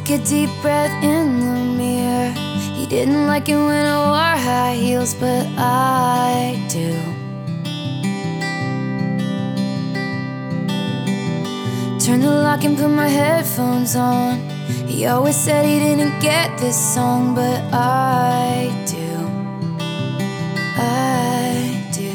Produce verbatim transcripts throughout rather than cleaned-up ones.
Take a deep breath in the mirror. He didn't like it when I wore high heels, but I do. Turn the lock and put my headphones on. He always said he didn't get this song, but I do. I do.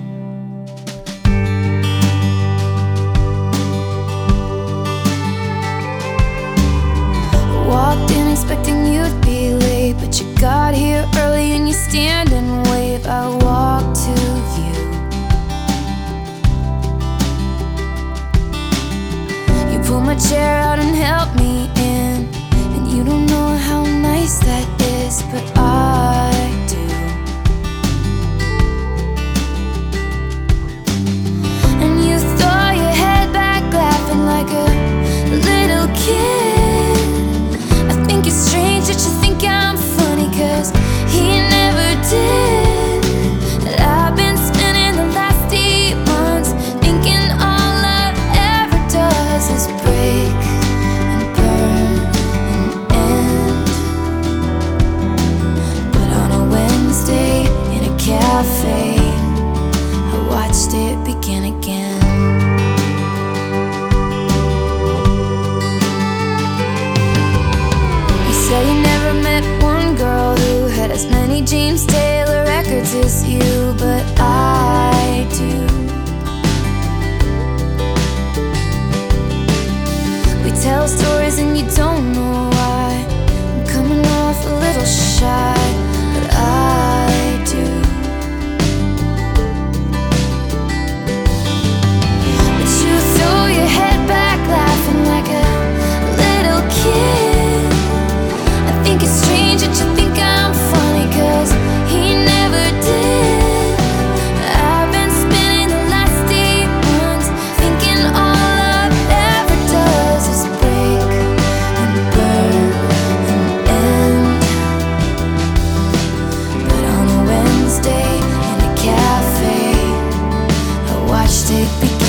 Walked in expecting you'd be late, but you got here early and you stand and wave. I walk to you. You pull my chair out and help me in, and you don't know how nice that is, but I do. And you throw your head back laughing like a little kid. It's strange that you think I'm funny, 'cause he never did. And I've been spending the last eight months thinking all love ever does is break and burn and end. But on a Wednesday in a cafe, I watched it begin again. You never met one girl who had as many James Taylor records as you, but I do. We tell stories and you don't know why. I'm coming off a little shy, but I do. But you throw your head back laughing like a little kid. It's strange that you think I'm funny, 'cause he never did. I've been spending the last eight months thinking all love ever does is break and burn and end. But on a Wednesday in a cafe, I watched it begin.